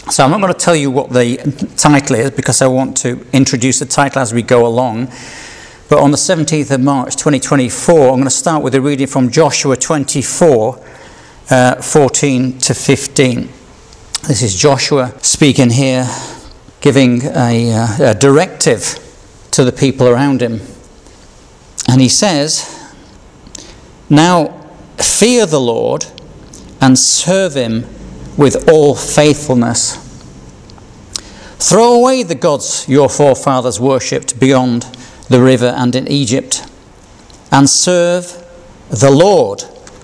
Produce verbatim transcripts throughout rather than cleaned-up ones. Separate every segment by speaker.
Speaker 1: So I'm not going to tell you what the title is because I want to introduce the title as we go along. But on the seventeenth of March twenty twenty-four, I'm going to start with a reading from Joshua twenty-four, uh, fourteen to fifteen. This is Joshua speaking here, giving a, uh, a directive to the people around him. And he says, "Now fear the Lord and serve him with all faithfulness. Throw away the gods your forefathers worshipped beyond the river and in Egypt, and serve the Lord.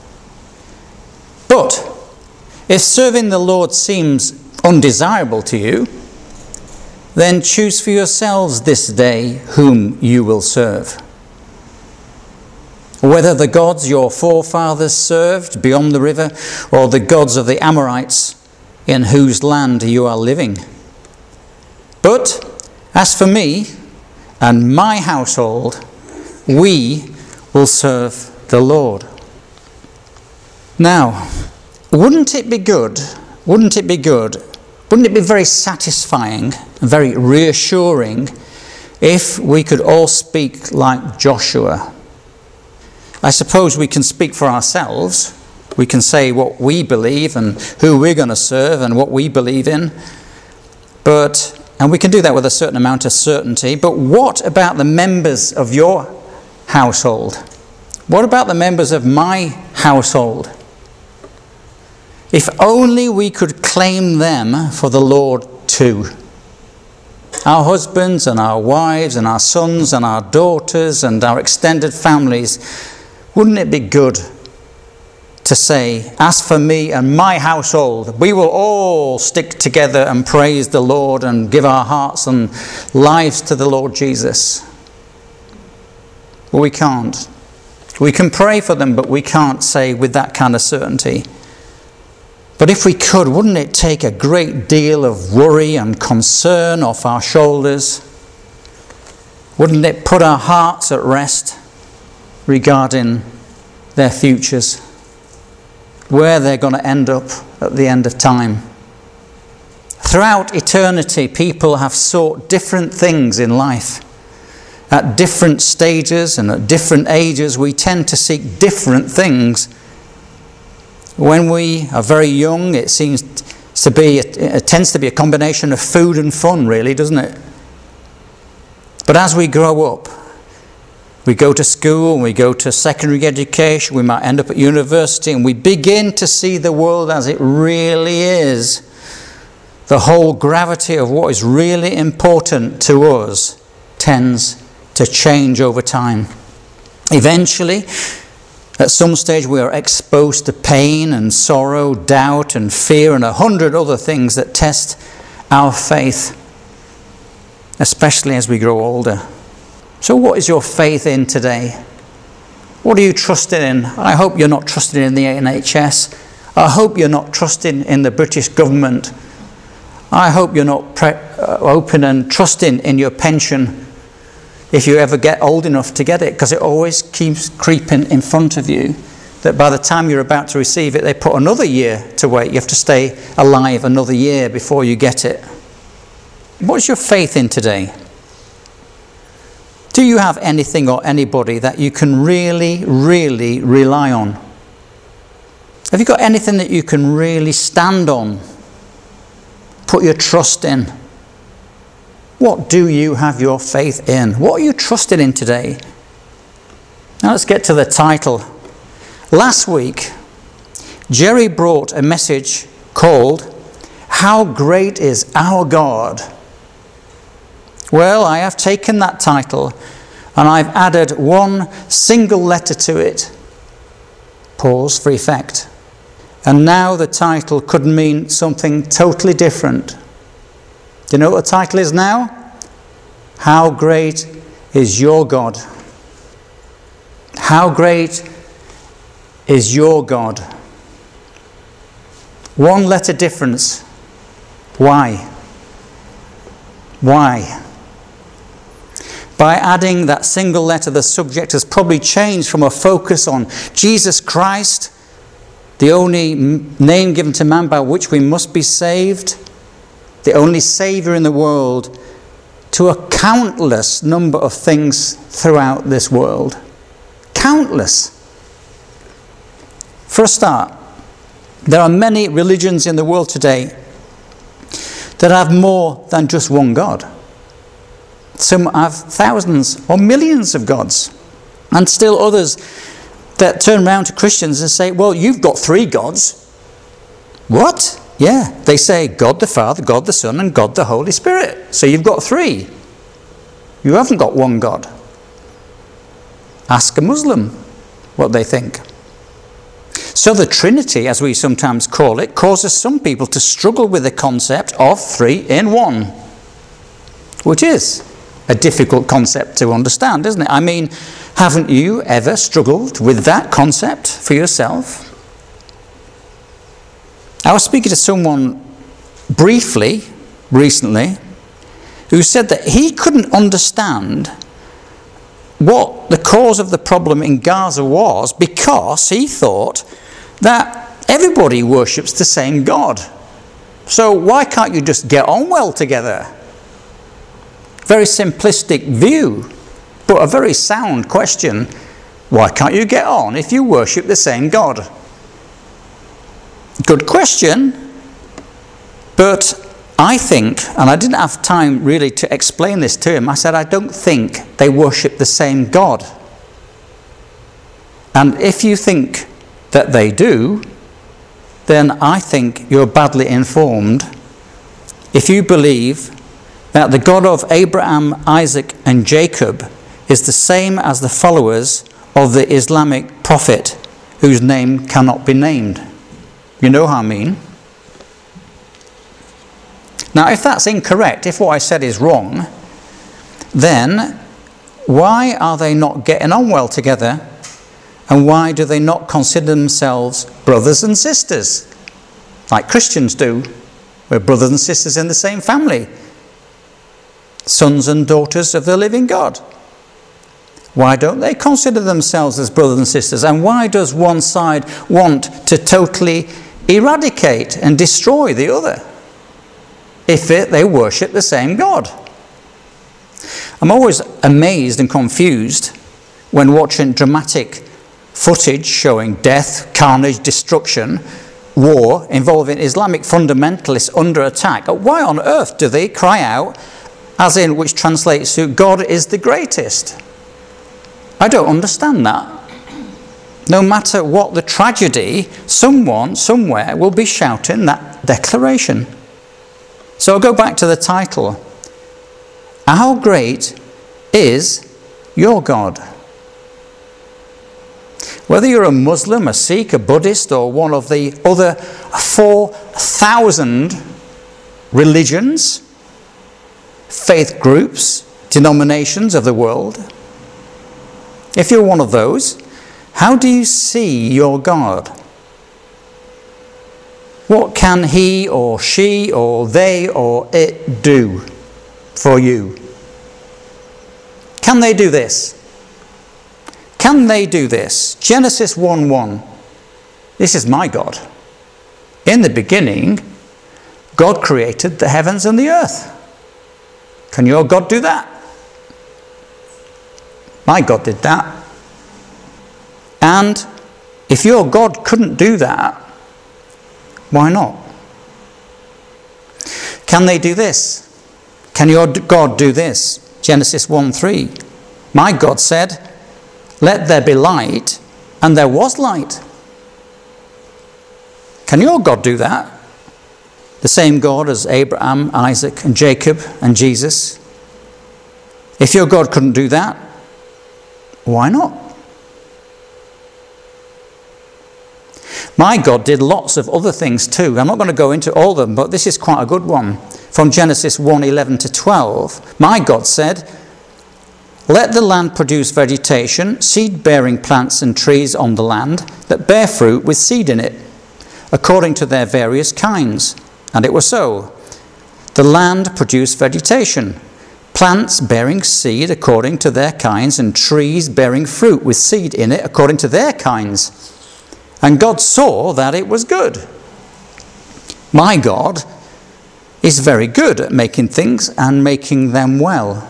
Speaker 1: But if serving the Lord seems undesirable to you, then choose for yourselves this day whom you will serve. Whether the gods your forefathers served beyond the river, or the gods of the Amorites in whose land you are living. But as for me and my household, we will serve the Lord." Now, wouldn't it be good, wouldn't it be good, wouldn't it be very satisfying and very reassuring if we could all speak like Joshua? I suppose we can speak for ourselves. We can say what we believe and who we're going to serve and what we believe in. But, and we can do that with a certain amount of certainty. But what about the members of your household? What about the members of my household? If only we could claim them for the Lord too. Our husbands and our wives and our sons and our daughters and our extended families. Wouldn't it be good to say, "As for me and my household, we will all stick together and praise the Lord and give our hearts and lives to the Lord Jesus"? Well, we can't. We can pray for them, but we can't say with that kind of certainty. But if we could, wouldn't it take a great deal of worry and concern off our shoulders? Wouldn't it put our hearts at rest regarding their futures, where they're going to end up at the end of time? Throughout eternity, people have sought different things in life. At different stages and at different ages, we tend to seek different things. When we are very young, it seems to be, it tends to be a combination of food and fun, really, doesn't it? But as we grow up, we go to school, we go to secondary education, we might end up at university, and we begin to see the world as it really is. The whole gravity of what is really important to us tends to change over time. Eventually, at some stage, we are exposed to pain and sorrow, doubt and fear, and a hundred other things that test our faith, especially as we grow older. So what is your faith in today? What are you trusting in? I hope you're not trusting in the N H S. I hope you're not trusting in the British government. I hope you're not pre- uh, open and trusting in your pension if you ever get old enough to get it, because it always keeps creeping in front of you that by the time you're about to receive it, they put another year to wait. You have to stay alive another year before you get it. What's your faith in today? Do you have anything or anybody that you can really, really rely on? Have you got anything that you can really stand on? Put your trust in? What do you have your faith in? What are you trusted in today? Now let's get to the title. Last week, Jerry brought a message called, "How Great is Our God?" Well, I have taken that title and I've added one single letter to it. Pause for effect. And now the title could mean something totally different. Do you know what the title is now? How great is your God? How great is your God? One letter difference. Why? Why? By adding that single letter, the subject has probably changed from a focus on Jesus Christ, the only name given to man by which we must be saved, the only Saviour in the world, to a countless number of things throughout this world. Countless. For a start, there are many religions in the world today that have more than just one God. Some have thousands or millions of gods. And still others that turn around to Christians and say, well, you've got three gods. What? Yeah, they say God the Father, God the Son, and God the Holy Spirit. So you've got three. You haven't got one God. Ask a Muslim what they think. So the Trinity, as we sometimes call it, causes some people to struggle with the concept of three in one, which is a difficult concept to understand, isn't it? I mean, haven't you ever struggled with that concept for yourself? I was speaking to someone briefly, recently, who said that he couldn't understand what the cause of the problem in Gaza was because he thought that everybody worships the same God. So why can't you just get on well together? Very simplistic view, but a very sound question. Why can't you get on if you worship the same God? Good question, but I think, and I didn't have time really to explain this to him, I said I don't think they worship the same God. And if you think that they do, then I think you're badly informed if you believe that the God of Abraham, Isaac, and Jacob is the same as the followers of the Islamic prophet whose name cannot be named. You know what I mean? Now, if that's incorrect, if what I said is wrong, then why are they not getting on well together? And why do they not consider themselves brothers and sisters? Like Christians do. We're brothers and sisters in the same family. Sons and daughters of the living God. Why don't they consider themselves as brothers and sisters? And why does one side want to totally eradicate and destroy the other if it, they worship the same God? I'm always amazed and confused when watching dramatic footage showing death, carnage, destruction, war involving Islamic fundamentalists under attack. Why on earth do they cry out, as in which translates to God is the greatest? I don't understand that. No matter what the tragedy, someone, somewhere will be shouting that declaration. So I'll go back to the title. How great is your God? Whether you're a Muslim, a Sikh, a Buddhist, or one of the other four thousand religions, faith groups, denominations of the world, if you're one of those, how do you see your God? What can he or she or they or it do for you? Can they do this? Can they do this? Genesis one one. This is my God. In the beginning, God created the heavens and the earth. Can your God do that? My God did that. And if your God couldn't do that, why not? Can they do this? Can your God do this? Genesis one three. My God said, let there be light, and there was light. Can your God do that? The same God as Abraham, Isaac, and Jacob, and Jesus. If your God couldn't do that, why not? My God did lots of other things too. I'm not going to go into all of them, but this is quite a good one. From Genesis one eleven to twelve, my God said, let the land produce vegetation, seed-bearing plants and trees on the land that bear fruit with seed in it, according to their various kinds. And it was so. The land produced vegetation, plants bearing seed according to their kinds, and trees bearing fruit with seed in it according to their kinds. And God saw that it was good. My God is very good at making things and making them well.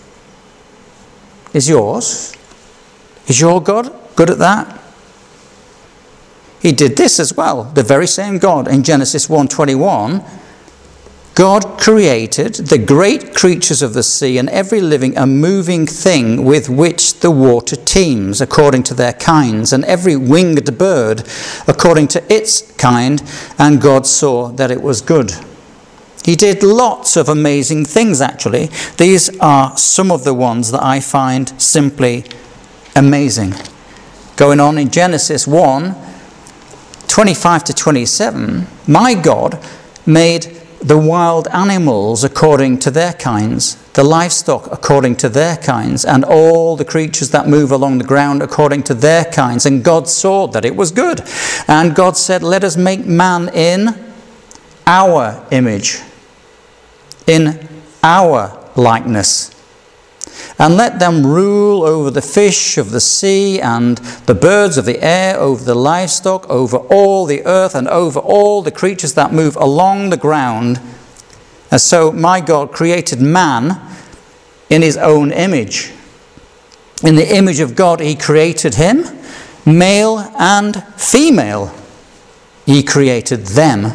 Speaker 1: Is yours? Is your God good at that? He did this as well. The very same God in Genesis one twenty-one. God created the great creatures of the sea and every living and moving thing with which the water teems, according to their kinds, and every winged bird according to its kind, and God saw that it was good. He did lots of amazing things, actually. These are some of the ones that I find simply amazing. Going on in Genesis one, twenty-five to twenty-seven, my God made the wild animals according to their kinds, the livestock according to their kinds, and all the creatures that move along the ground according to their kinds. And God saw that it was good. And God said, let us make man in our image, in our likeness, and let them rule over the fish of the sea and the birds of the air, over the livestock, over all the earth, and over all the creatures that move along the ground. And so my God created man in his own image. In the image of God he created him, male and female. He created them.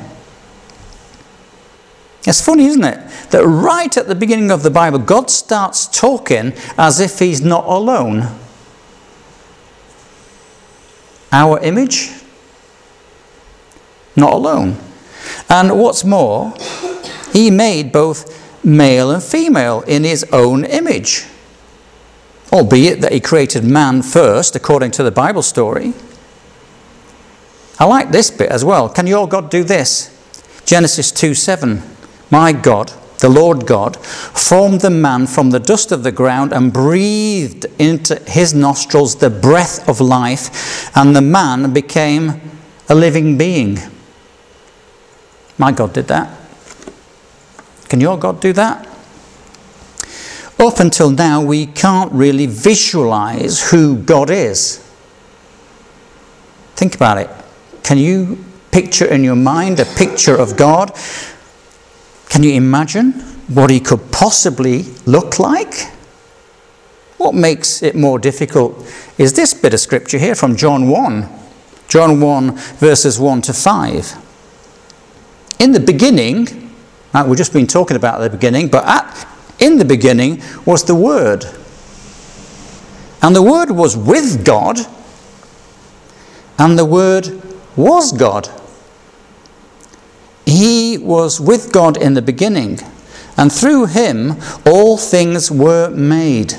Speaker 1: It's funny, isn't it, that right at the beginning of the Bible, God starts talking as if he's not alone. Our image, not alone. And what's more, he made both male and female in his own image. Albeit that he created man first, according to the Bible story. I like this bit as well. Can your God do this? Genesis two seven. My God, the Lord God, formed the man from the dust of the ground and breathed into his nostrils the breath of life, and the man became a living being. My God did that. Can your God do that? Up until now, we can't really visualize who God is. Think about it. Can you picture in your mind a picture of God? Can you imagine what he could possibly look like? What makes it more difficult is this bit of scripture here from John one. John one, verses one to five. In the beginning, right, we've just been talking about the beginning, but at, in the beginning was the Word. And the Word was with God, and the Word was God. He was with God in the beginning, and through him all things were made.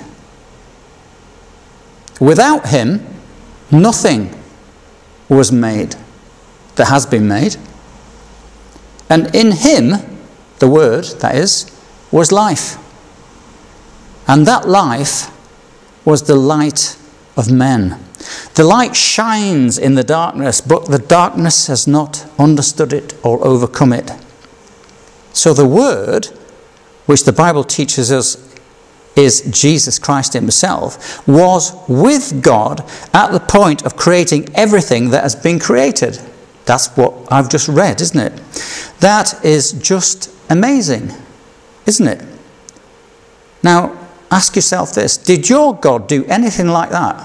Speaker 1: Without him, nothing was made that has been made. And in him, the Word, that is, was life. And that life was the light of men. The light shines in the darkness, but the darkness has not understood it or overcome it. So the Word, which the Bible teaches us is Jesus Christ himself, was with God at the point of creating everything that has been created. That's what I've just read, isn't it? That is just amazing, isn't it? Now, ask yourself this. Did your God do anything like that?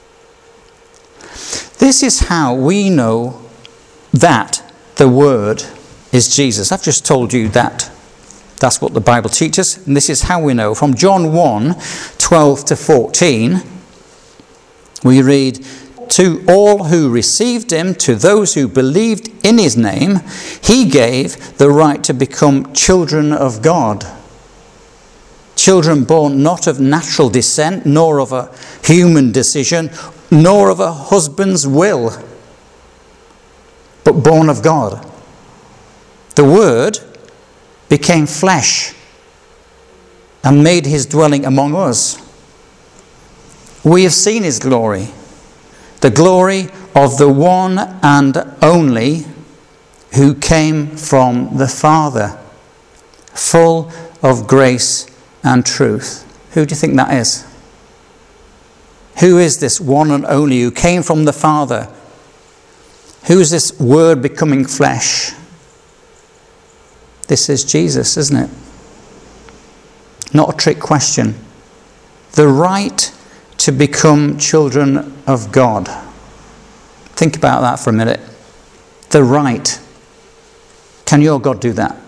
Speaker 1: This is how we know that the Word is Jesus. I've just told you that. That's what the Bible teaches. And this is how we know. From John one, twelve to fourteen, we read, to all who received him, to those who believed in his name, he gave the right to become children of God. Children born not of natural descent, nor of a human decision, nor of a husband's will, but born of God. The Word became flesh and made his dwelling among us. We have seen his glory, the glory of the one and only who came from the Father, full of grace and truth. Who do you think that is? Who is this one and only who came from the Father? Who is this Word becoming flesh? This is Jesus, isn't it? Not a trick question. The right to become children of God. Think about that for a minute. The right. Can your God do that?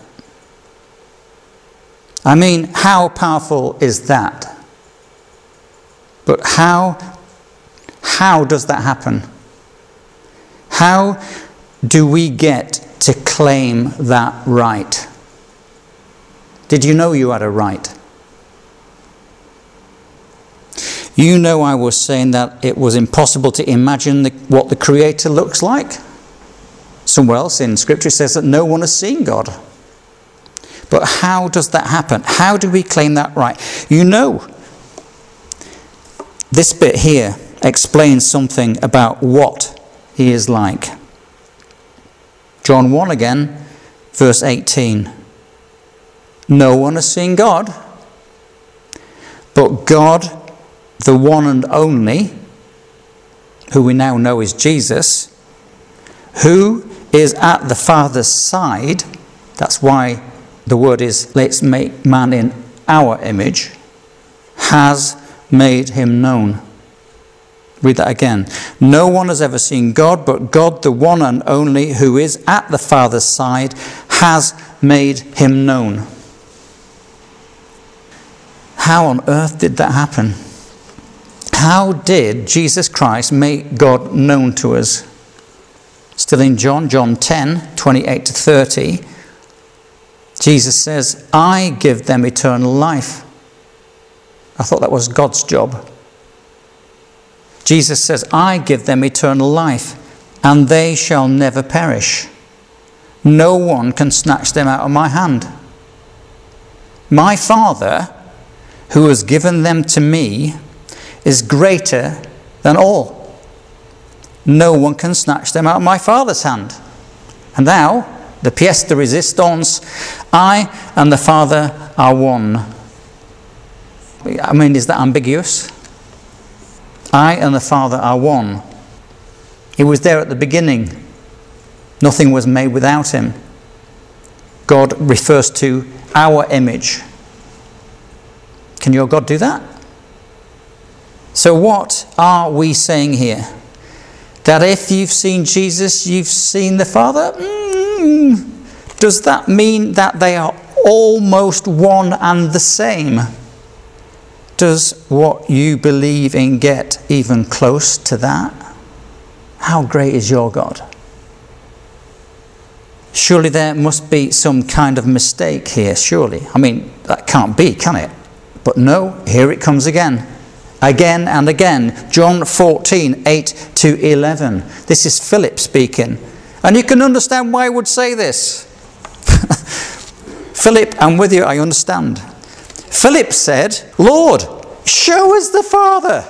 Speaker 1: I mean, how powerful is that? But how, how does that happen? How do we get to claim that right? Did you know you had a right? You know I was saying that it was impossible to imagine the, what the Creator looks like. Somewhere else in Scripture says that no one has seen God. But how does that happen? How do we claim that right? You know, this bit here explains something about what he is like. John one again, verse eighteen. No one has seen God, but God, the one and only, who we now know is Jesus, who is at the Father's side. That's why the word is, let's make man in our image, has made him known. Read that again. No one has ever seen God, but God, the one and only, who is at the Father's side, has made him known. How on earth did that happen? How did Jesus Christ make God known to us? Still in John, John ten, twenty-eight to thirty, Jesus says, I give them eternal life. I thought that was God's job. Jesus says, I give them eternal life, and they shall never perish. No one can snatch them out of my hand. My Father, who has given them to me, is greater than all. No one can snatch them out of my Father's hand. And now, the pièce de résistance, I and the Father are one. I mean, is that ambiguous? I and the Father are one. He was there at the beginning. Nothing was made without him. God refers to our image. Can your God do that? So what are we saying here? That if you've seen Jesus, you've seen the Father? Mm, does that mean that they are almost one and the same? Does what you believe in get even close to that? How great is your God? Surely there must be some kind of mistake here, surely. I mean, that can't be, can it? But no, here it comes again. Again and again. John fourteen, eight to eleven. This is Philip speaking. And you can understand why I would say this. Philip, I'm with you, I understand. Philip said, Lord, show us the Father.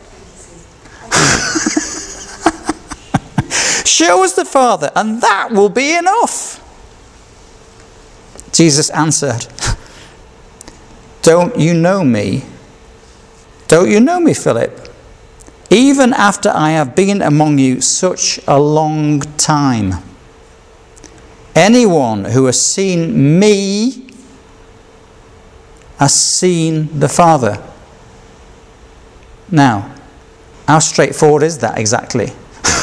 Speaker 1: Show us the Father, and that will be enough. Jesus answered, Don't you know me? Don't you know me, Philip? Even after I have been among you such a long time. Anyone who has seen me has seen the Father. Now, how straightforward is that exactly?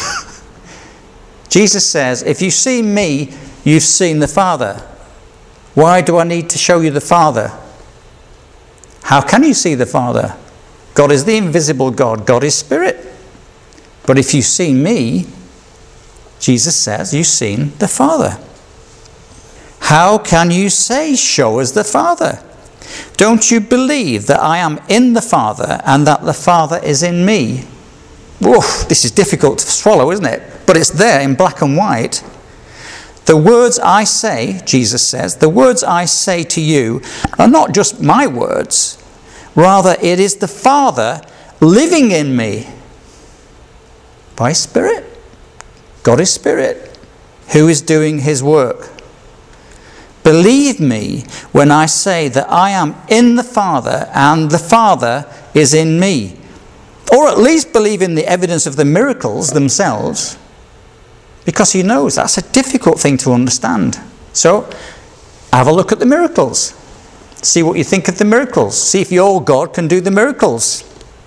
Speaker 1: Jesus says, if you've seen me, you've seen the Father. Why do I need to show you the Father? How can you see the Father? God is the invisible God. God is spirit. But if you've seen me, Jesus says, you've seen the Father. How can you say, show us the Father? Don't you believe that I am in the Father and that the Father is in me? Oof, this is difficult to swallow, isn't it? But it's there in black and white. The words I say, Jesus says, the words I say to you are not just my words. Rather, it is the Father living in me by Spirit. God is Spirit, who is doing his work. Believe me when I say that I am in the Father and the Father is in me. Or at least believe in the evidence of the miracles themselves. Because he knows that's a difficult thing to understand. So, have a look at the miracles. See what you think of the miracles. See if your God can do the miracles.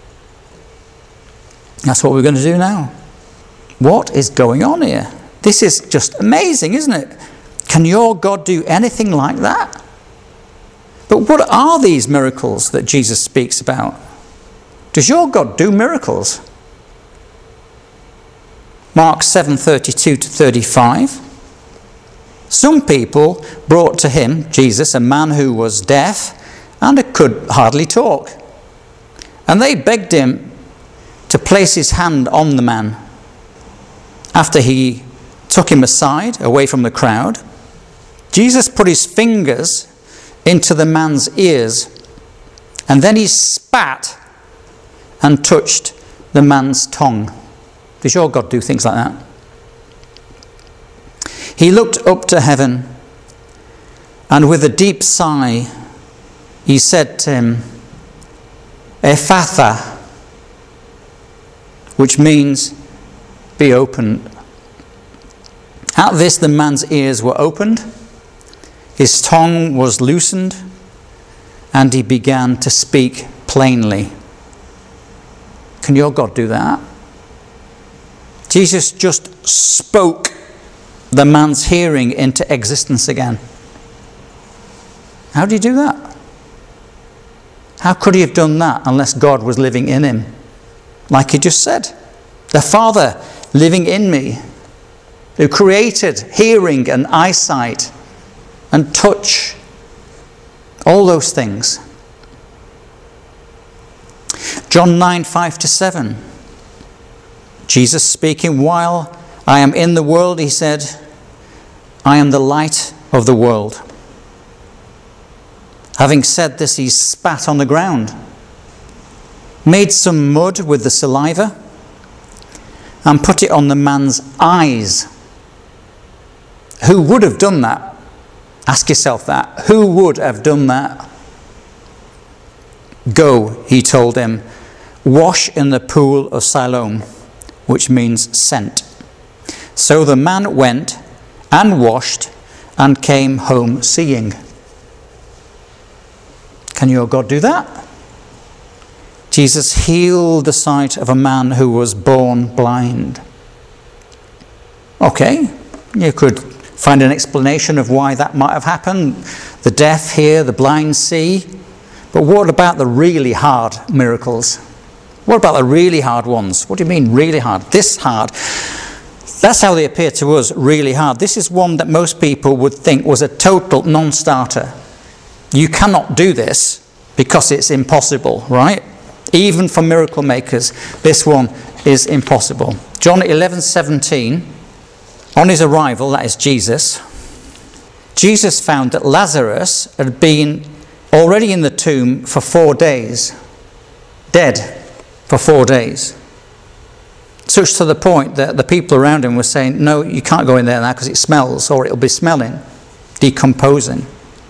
Speaker 1: That's what we're going to do now. What is going on here? This is just amazing, isn't it? Can your God do anything like that? But what are these miracles that Jesus speaks about? Does your God do miracles? Mark seven thirty-two to thirty-five. Some people brought to him, Jesus, a man who was deaf and could hardly talk. And they begged him to place his hand on the man. After he took him aside, away from the crowd, Jesus put his fingers into the man's ears, and then he spat and touched the man's tongue. Does your God do things like that? He looked up to heaven, and with a deep sigh, he said to him, Ephphatha, which means, be opened. At this, the man's ears were opened, his tongue was loosened, and he began to speak plainly. Can your God do that? Jesus just spoke the man's hearing into existence again. How did he do that? How could he have done that unless God was living in him? Like he just said, the Father living in me, who created hearing and eyesight and touch, all those things. John nine, five to seven. Jesus speaking, while I am in the world, he said, I am the light of the world. Having said this, he spat on the ground, made some mud with the saliva, and put it on the man's eyes. Who would have done that? Ask yourself that. Who would have done that? Go, he told him, wash in the pool of Siloam, which means sent. So the man went and washed and came home seeing. Can your God do that? Jesus healed the sight of a man who was born blind. Okay, you could find an explanation of why that might have happened. The deaf hear, the blind see. But what about the really hard miracles? What about the really hard ones? What do you mean really hard? This hard. That's how they appear to us, really hard. This is one that most people would think was a total non-starter. You cannot do this because it's impossible, right? Even for miracle makers, this one is impossible. John eleven seventeen, on his arrival, that is Jesus, Jesus found that Lazarus had been already in the tomb for four days, dead for four days. Such to the point that the people around him were saying, no, you can't go in there now because it smells, or it'll be smelling, decomposing.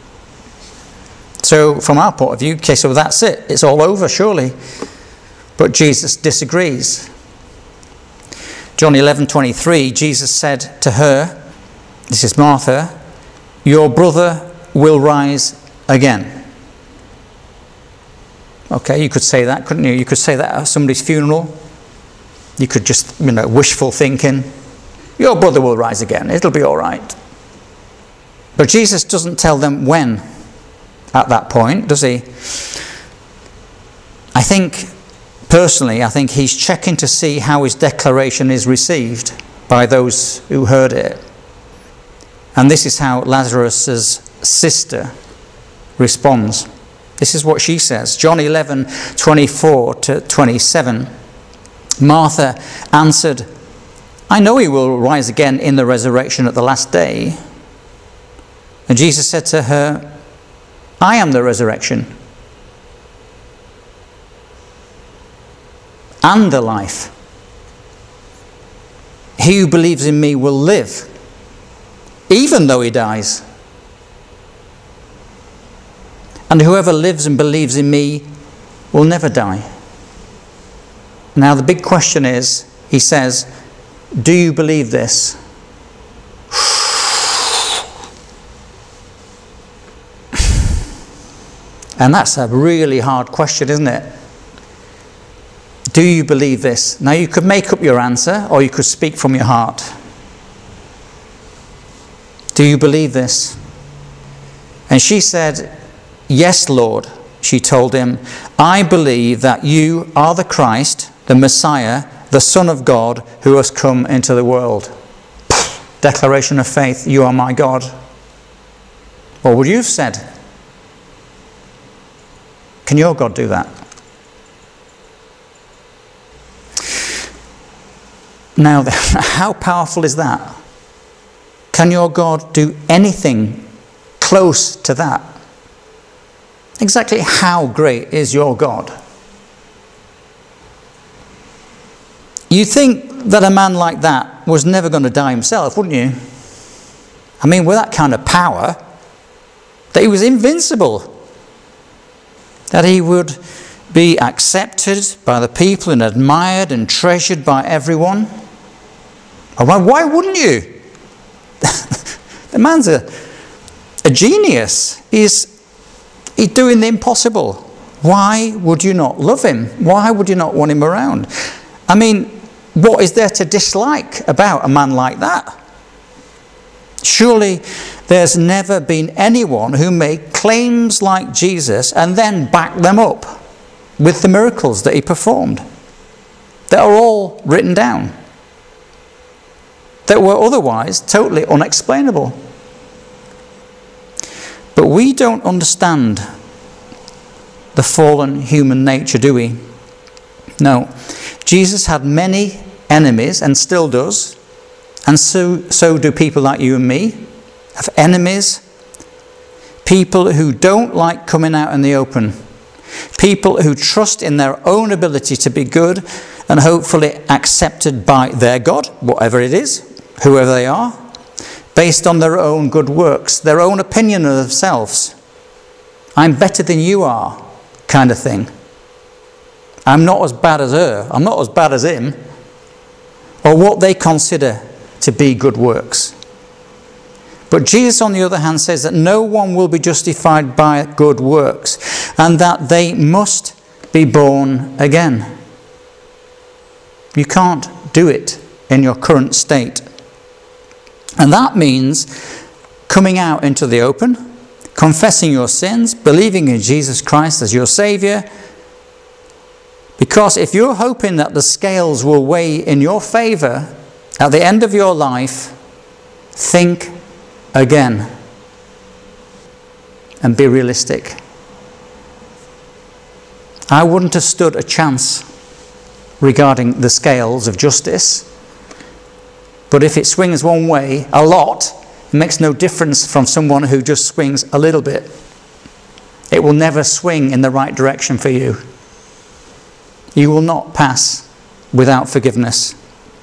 Speaker 1: So from our point of view, okay, so that's it. It's all over, surely. But Jesus disagrees. John eleven twenty-three, Jesus said to her, this is Martha, your brother will rise again. Okay, you could say that, couldn't you? You could say that at somebody's funeral. You could just, you know, wishful thinking. Your brother will rise again. It'll be all right. But Jesus doesn't tell them when at that point, does he? I think, personally, I think he's checking to see how his declaration is received by those who heard it. And this is how Lazarus' sister responds. This is what she says. John eleven twenty-four to twenty-seven. Martha answered, I know he will rise again in the resurrection at the last day. And Jesus said to her, I am the resurrection and the life. He who believes in me will live, even though he dies. And whoever lives and believes in me will never die. Now the big question is, he says, do you believe this? And that's a really hard question, isn't it? Do you believe this? Now, you could make up your answer, or you could speak from your heart. Do you believe this? And she said, yes, Lord. She told him, I believe that you are the Christ, the Messiah, the Son of God, who has come into the world. Declaration of faith, you are my God. What would you have said? Can your God do that? Now, how powerful is that? Can your God do anything close to that? Exactly how great is your God? You think that a man like that was never going to die himself, wouldn't you? I mean, with that kind of power, that he was invincible. That he would be accepted by the people and admired and treasured by everyone. Why, why wouldn't you? The man's a, a genius. He's, he's doing the impossible. Why would you not love him? Why would you not want him around? I mean, what is there to dislike about a man like that? Surely there's never been anyone who made claims like Jesus and then backed them up with the miracles that he performed, that are all written down, that were otherwise totally unexplainable. But we don't understand the fallen human nature, do we? No. Jesus had many enemies and still does, and so, so do people like you and me, have enemies, people who don't like coming out in the open, people who trust in their own ability to be good and hopefully accepted by their God, whatever it is, whoever they are, based on their own good works, their own opinion of themselves. I'm better than you are, kind of thing. I'm not as bad as her, I'm not as bad as him, or what they consider to be good works. But Jesus, on the other hand, says that no one will be justified by good works, and that they must be born again. You can't do it in your current state. And that means coming out into the open, confessing your sins, believing in Jesus Christ as your Saviour. Because if you're hoping that the scales will weigh in your favour at the end of your life, think again and be realistic. I wouldn't have stood a chance regarding the scales of justice, but if it swings one way a lot, it makes no difference from someone who just swings a little bit. It will never swing in the right direction for you. You will not pass without forgiveness.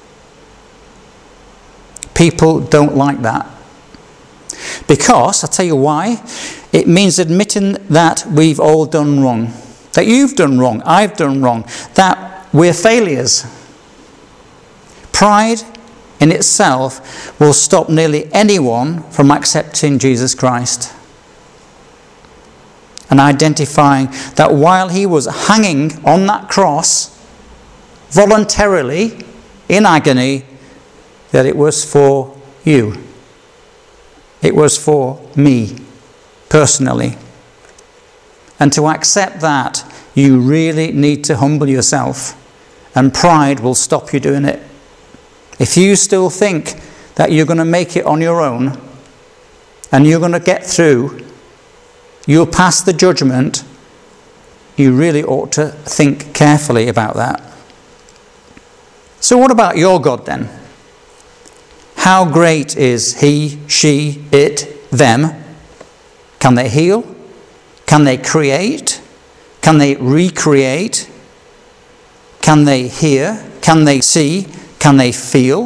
Speaker 1: People don't like that. Because, I'll tell you why, it means admitting that we've all done wrong. That you've done wrong, I've done wrong, that we're failures. Pride in itself will stop nearly anyone from accepting Jesus Christ. And identifying that while he was hanging on that cross, voluntarily, in agony, that it was for you. It was for me, personally. And to accept that, you really need to humble yourself. And pride will stop you doing it. If you still think that you're going to make it on your own, and you're going to get through, you'll pass the judgment, you really ought to think carefully about that. So what about your God then? How great is he, she, it, them? Can they heal? Can they create? Can they recreate? Can they hear? Can they see? Can they feel?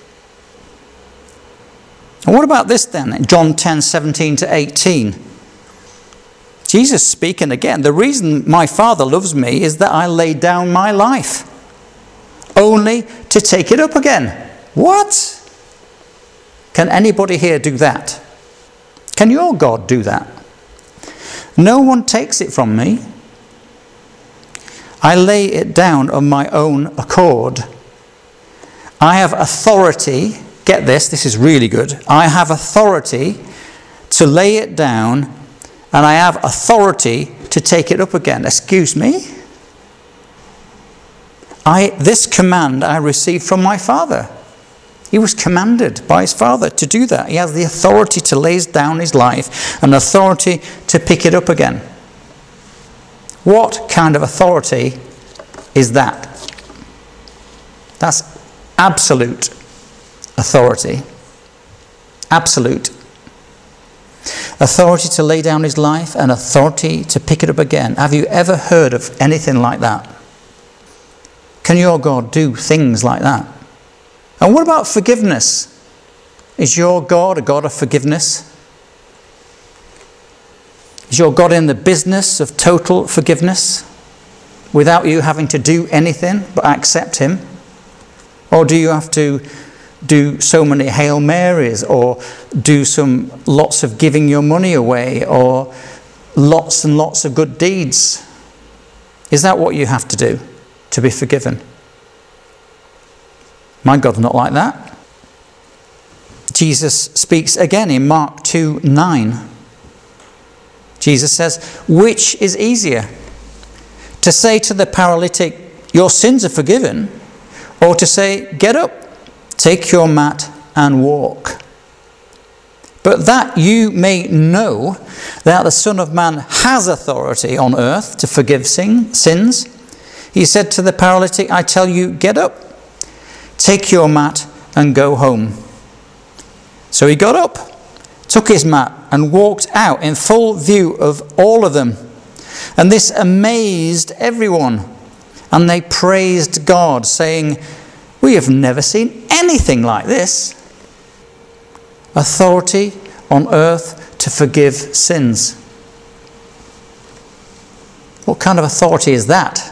Speaker 1: And what about this then? John ten, seventeen to eighteen. Jesus speaking again. The reason my Father loves me is that I lay down my life, only to take it up again. What? Can anybody here do that? Can your God do that? No one takes it from me. I lay it down on my own accord. I have authority, get this, this is really good. I have authority to lay it down, and I have authority to take it up again. Excuse me? I, this command I received from my Father. He was commanded by his Father to do that. He has the authority to lay down his life and authority to pick it up again. What kind of authority is that? That's absolute authority. Absolute. Authority to lay down his life and authority to pick it up again. Have you ever heard of anything like that? Can your God do things like that? And what about forgiveness? Is your God a God of forgiveness? Is your God in the business of total forgiveness without you having to do anything but accept him? Or do you have to do so many Hail Marys, or do some lots of giving your money away, or lots and lots of good deeds? Is that what you have to do to be forgiven? My God's not like that. Jesus speaks again in Mark two nine. Jesus says, which is easier, to say to the paralytic, your sins are forgiven, or to say, get up, take your mat and walk? But that you may know that the Son of Man has authority on earth to forgive sin, sins, he said to the paralytic, I tell you, get up, take your mat and go home. So he got up, took his mat and walked out in full view of all of them. And this amazed everyone. And they praised God, saying, we have never seen anything like this. Authority on earth to forgive sins. What kind of authority is that?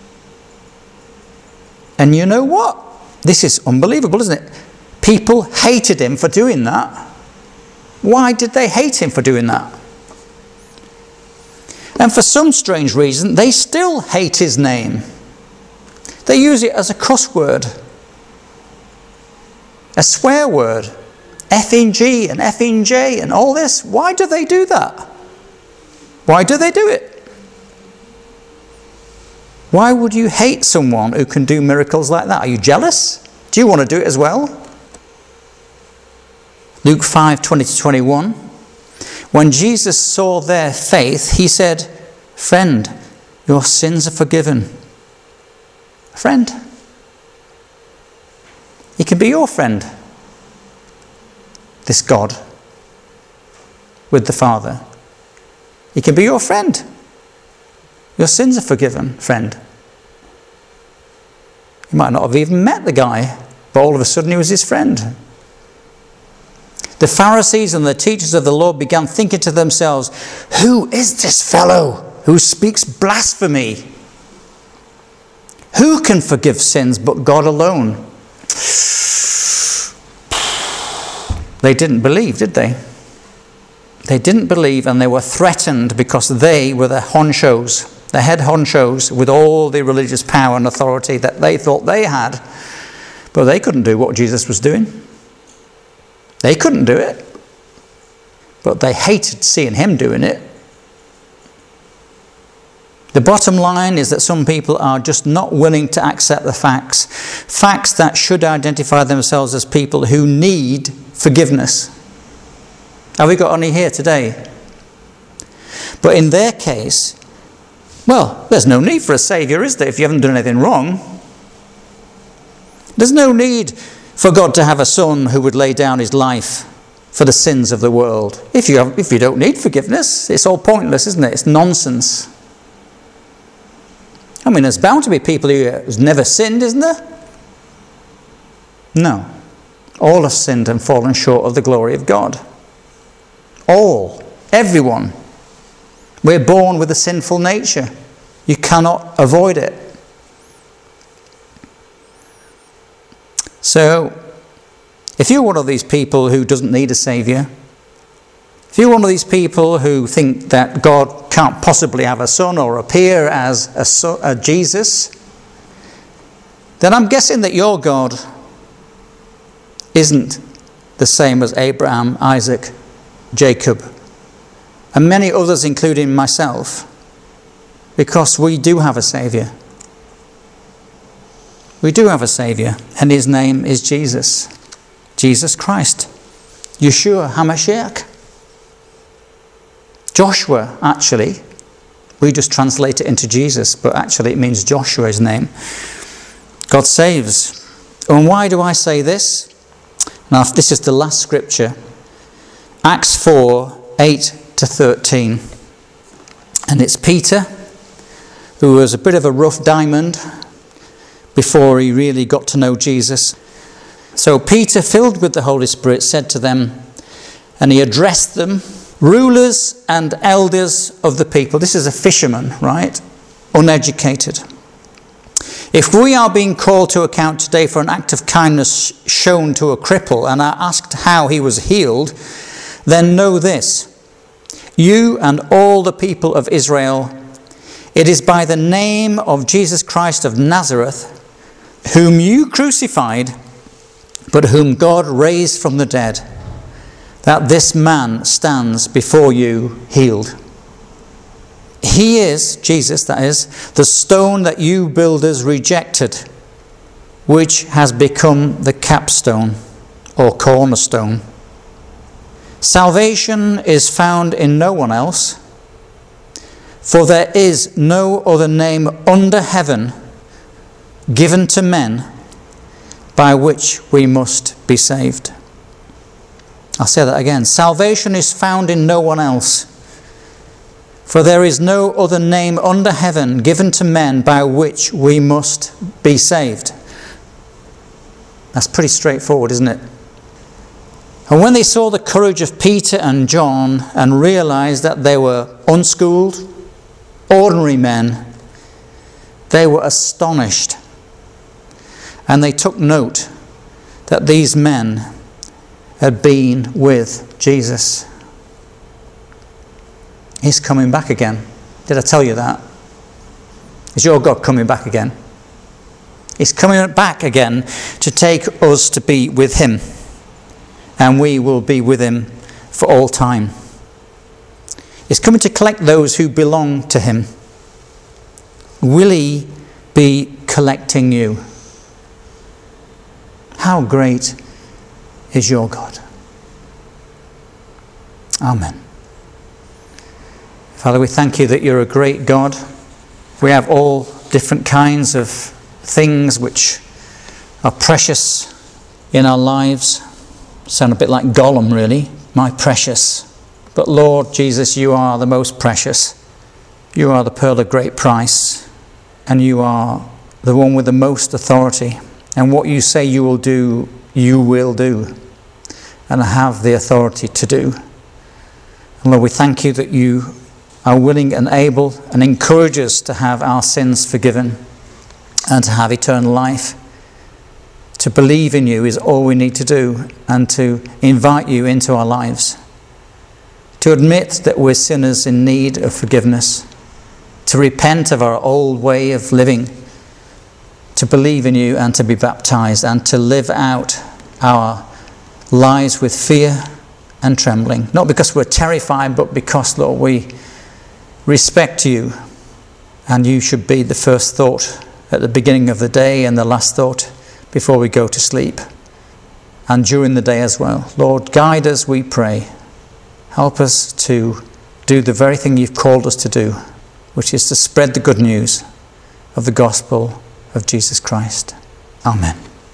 Speaker 1: And you know what? This is unbelievable, isn't it? People hated him for doing that. Why did they hate him for doing that? And for some strange reason, they still hate his name. They use it as a cuss word, a swear word, effing G and effing J and all this. Why do they do that? Why do they do it? Why would you hate someone who can do miracles like that? Are you jealous? Do you want to do it as well? Luke five twenty to twenty-one. When Jesus saw their faith, he said, friend, your sins are forgiven. Friend. He can be your friend. This God with the Father. He can be your friend. Your sins are forgiven, friend. You might not have even met the guy, but all of a sudden he was his friend. The Pharisees and the teachers of the law began thinking to themselves, who is this fellow who speaks blasphemy? Who can forgive sins but God alone? They didn't believe, did they? They didn't believe, and they were threatened because they were the honchos, the head honchos with all the religious power and authority that they thought they had. But they couldn't do what Jesus was doing. They couldn't do it. But they hated seeing him doing it. The bottom line is that some people are just not willing to accept the facts. Facts that should identify themselves as people who need forgiveness. Have we got any here today? But in their case, well, there's no need for a saviour, is there, if you haven't done anything wrong? There's no need for God to have a son who would lay down his life for the sins of the world. If you have, if you don't need forgiveness, it's all pointless, isn't it? It's nonsense. I mean, there's bound to be people who have never sinned, isn't there? No. All have sinned and fallen short of the glory of God. All. Everyone. We're born with a sinful nature. You cannot avoid it. So, if you're one of these people who doesn't need a saviour, If you're one of these people who think that God can't possibly have a son or appear as a, son, a Jesus, then I'm guessing that your God isn't the same as Abraham, Isaac, Jacob, and many others, including myself, because we do have a Saviour. We do have a Saviour, and his name is Jesus. Jesus Christ. Yeshua HaMashiach. Joshua, actually, we just translate it into Jesus, but actually it means Joshua, his name. God saves. And why do I say this? Now, this is the last scripture. Acts four, eight to thirteen. And it's Peter, who was a bit of a rough diamond before he really got to know Jesus. So Peter, filled with the Holy Spirit, said to them, and he addressed them, rulers and elders of the people. This is a fisherman, right? Uneducated. If we are being called to account today for an act of kindness shown to a cripple and are asked how he was healed, then know this, you and all the people of Israel, it is by the name of Jesus Christ of Nazareth, whom you crucified, but whom God raised from the dead, that this man stands before you healed. He is, Jesus that is, the stone that you builders rejected, which has become the capstone or cornerstone. Salvation is found in no one else, for there is no other name under heaven given to men by which we must be saved. I'll say that again. Salvation is found in no one else, for there is no other name under heaven given to men by which we must be saved. That's pretty straightforward, isn't it? And when they saw the courage of Peter and John and realized that they were unschooled, ordinary men, they were astonished. And they took note that these men had been with Jesus. He's coming back again. Did I tell you that? Is your God coming back again? He's coming back again to take us to be with him. And we will be with him for all time. He's coming to collect those who belong to him. Will he be collecting you? How great is your God? Amen. Father, we thank you that you're a great God. We have all different kinds of things which are precious in our lives. Sound a bit like Gollum, really. My precious. But Lord Jesus, you are the most precious. You are the pearl of great price. And you are the one with the most authority. And what you say you will do, you will do. And have the authority to do. And Lord, we thank you that you are willing and able and encourage us to have our sins forgiven and to have eternal life. To believe in you is all we need to do, and to invite you into our lives. To admit that we're sinners in need of forgiveness. To repent of our old way of living. To believe in you and to be baptized, and to live out our lives with fear and trembling. Not because we're terrified, but because, Lord, we respect you, and you should be the first thought at the beginning of the day and the last thought before we go to sleep, and during the day as well. Lord, guide us, we pray. Help us to do the very thing you've called us to do, which is to spread the good news of the gospel of Jesus Christ. Amen.